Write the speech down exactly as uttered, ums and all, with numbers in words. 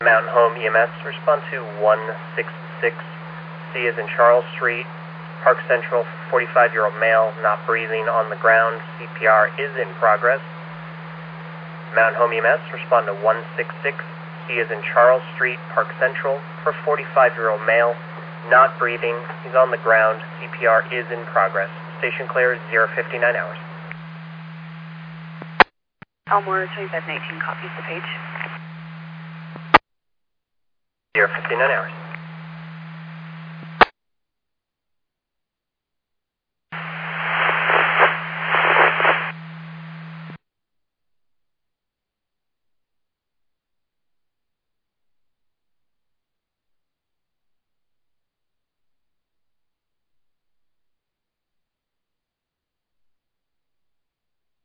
Mountain Home E M S, respond to one six six. C is in Charles Street, Park Central, forty-five-year-old male, not breathing on the ground. C P R is in progress. Mountain Home E M S, respond to one six six. C is in Charles Street, Park Central, for forty-five-year-old male, not breathing. He's on the ground. C P R is in progress. Station clear, zero fifty-nine hours. Elmore twenty-five nineteen, copies the page. zero fifty-nine hours.